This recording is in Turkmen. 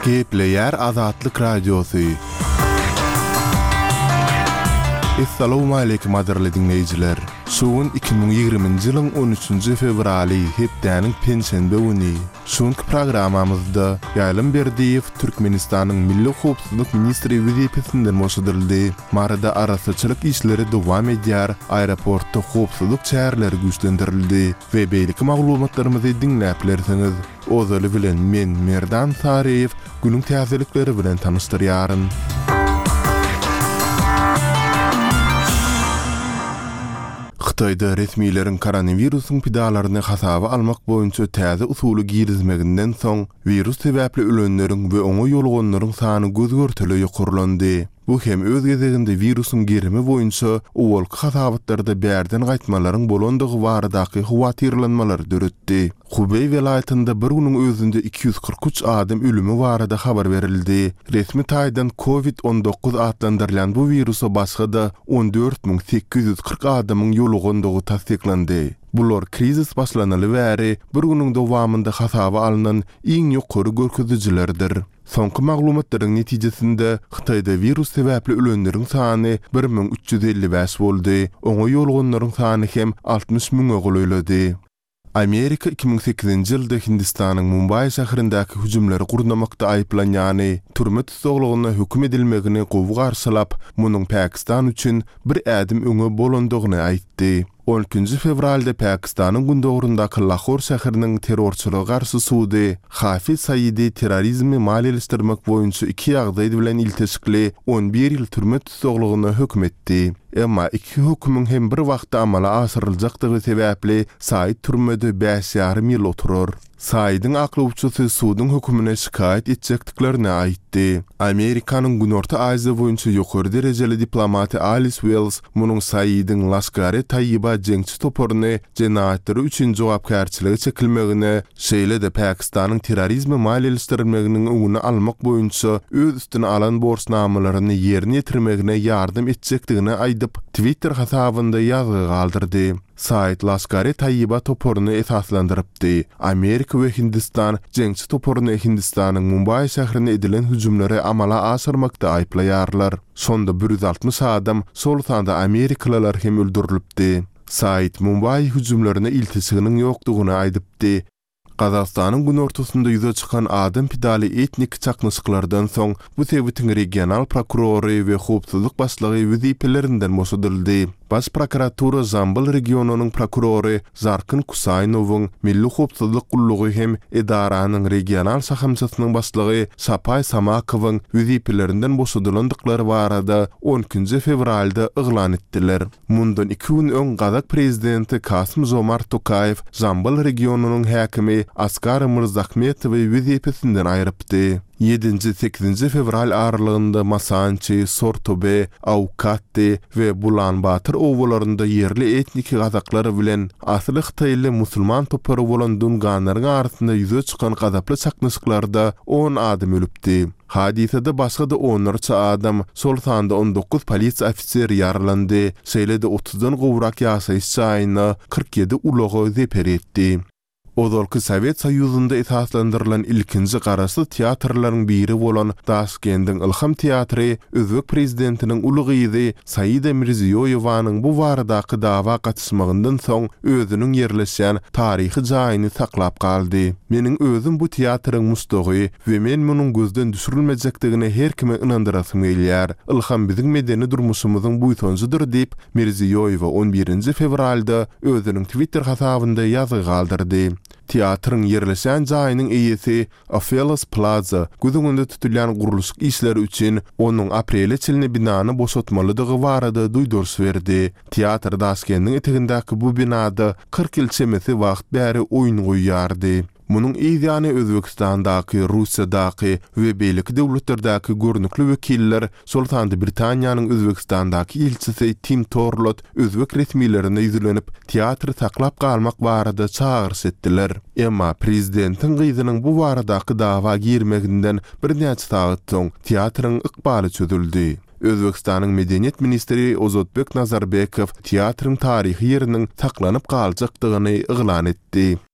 Gepleyer Azatlyk Radiosu. Assalamu alaykum aderli dinleyijiler. Şuun 2020-nji ýylyň 13-nji fevraly hepdäniň penşenbe güni. Şuňky programamyzda Ýalym Berdiýew Türkmenistanyň Milli Howpsuzlyk ministri wezipetinden moşdyryldy. Marada arasyçylyk işleri dowam edýär, aeroportda howpsuzlyk çäreleri güýçlendirildi we beýleki maglumatlarymyzy dinläp bilersiňiz. Ozaly bilen men Merdan Sareýew günüň täzelikleri bilen tanışdyrýaryn. Xitayda resmiýlerin koronawirusyň pidalaryny hasaba almak boýunça täze usuly girizmeginden soň virus sebäpli ölenleriň we oňa ýolgonlaryň sany gözgörteli ýokurlandy. Bu hem öz gezeginde virusun gerimi boýunça owalky hasabatlarda bärden gaýtmalaryň bolandygy baradaky howatyrlanmalar döretdi. Hubey welaýatynda bir günüň özünde 243 adam ölümi barada habar berildi. Resmi taýdan COVID-19 adlandyrylan bu virusa başga-da 14840 adamyň ýolgondygy tasdiklandy. Bular krizis başlanaly bäri bir günüň dowamynda hasaba alynan iň ýokary görkezjilerdir. Soňky maglumatlaryň netijesinde Xitayda virus sebäpli ölenleriň sany 1355 boldy. Oňa ýolgonlaryň sany hem 60 000 golaýlady. Amerika 2008-nji ýylda Hindistanyň Mumbai şäherindäki hüjümleri gurnamakda aýplanýany türme tutuklugyna hökm edilmegini gowy garşylap, munyň Pakistan üçin bir ädim öňe bolandygyny aýtdy. 12 fevralda Pakistanyň gündogrundaky Lahor şäheriniň terrorçylyga garşy sudy Hafiz Saidi terrorizmi maliýeleşdirmek boýunça 2 ýagdaý bilen ilteşikli 11 ýyl türme tutuklugyna hökm etdi. Emma iki hökmüň hem bir wagtda amala aşyryljakdygy sebäpli Said türmede 5,5 ýyl oturur. Saidin aklawçysy sudyň hökmüne şikayet etjekdiklerini aýtdy. Amerikanyň Günorta Aziýa boýunça ýokary derejeli diplomati Alice Wells munyň Saidin Laskary Tayyiba jeňçi toporuny jenaýatlary üçin jogapkärçiligi çekilmegine, şeýle-de Pakistanyň terrorizmi maliýeleşdirilmeginiň öňüni almak boýunça öz üstüne alan borçnamalaryny ýerine ýetirmegine ýardym etjekdigini aýdyp Twitter hasabynda ýazgy galdyrdy. Said Laskary Tayyiba toporuny esaslandyrypdy. Amerika we Hindistan jeňçi toporuny Hindistanyň Mumbai şäherine edilen hüjümleri amala aşyrmakda aýplaýarlar. Sonda 160 adam, sol sanda Amerikalılar hem öldürilipdi. Said Mumbai hüjümlerine iltisiginiň ýokdugyny aýdypdy. Gazakstanyň gün ortasynda ýüze çykan adam pidaly etnik çaknysyklardan soň bu sebäpden regional prokurory we howpsuzlyk başlygy wezipelerinden moşdyryldy. Baş prokuratura Zambal regionunyň prokurory Zarkyn Kusaýnowyň Milli Howpsuzlyk gullugy hem edaranyň regional sahamçysynyň başlygy Sapay Samakowyň wezipelerinden boşadylandyklary barada 12 fevralda yglan etdiler. Mundan 2 gün öň Gazak prezidenti Kasym-Jomart Tokayew Zambal regionunyň häkimi Askar Mirzahmetowy wezipetinden aýrypdy. 7-8 fevral aralygynda Masançy, Sortobe, Awkatty we Bulanbatyr owalarynda yerli etnik gazaklar bilen asly Xitayly musulman topary bolan dunganlaryň arasynda ýüze çykan gazaply çaknysyklarda 10 adam ölüpdi. Hadisede başga-da 10 adam, sol sanda 19 polisiýa ofiseri ýaralandy, şeýle-de 30-dan gowrak ýaşaýyş çaýyna 47 ulagy zeper etdi. Ozalky Sowet Soýuzynda esaslandyrylan ilkinji garasy teatrlaryň biri bolan Daşkendiň Ilham teatry Özbek prezidentiniň ulygy Said Mirziýoýewanyň bu baradaky dawa gatnaşmagyndan soň özüniň yerleşýän taryhy jaýyny saklap galdy. Meniň özüm bu teatryň mustagy we men munyň gözden düşürilmejekdigine her kime inandyrasym gelýär. Ilham biziň medeni durmuşymyzyň buýtonjydyr diýip Mirziýoýew 11 fevralda özüniň Twitter hasabynda ýazy galdyrdy. Teatrın yerleşen jaýynyň eýesi Ophelia Plaza güdüňünde tutulýan guruluş işleri üçin onuň aprele çilini binany boşaltmalydygy barada duýdurş berdi. Teatr Daşkendiň etegindäki bu binada 40 ýyl çemesi wagt bäri oýun goýýardy. Munyň ýa-ni Özbekistandaky, Russiýadaky we beýleki döwletlerdeäki görnükli wekiller Sultany Britaniýanyň Özbekistandaky elçisi Tim Torlot özbek resmiýetlerine ýüzlenip teatry saklap galmak barada çağırş etdiler. Emma prezidentiň gyzynyň bu baradaky dawa girmeginden bir näçe saat soň teatryň ykbaly çözüldi. Özbekistanyň Medeniýet ministri Ozodbek Nazarbekow teatrın tarihi yerinin saklanyp galjakdygyny yglan etdi.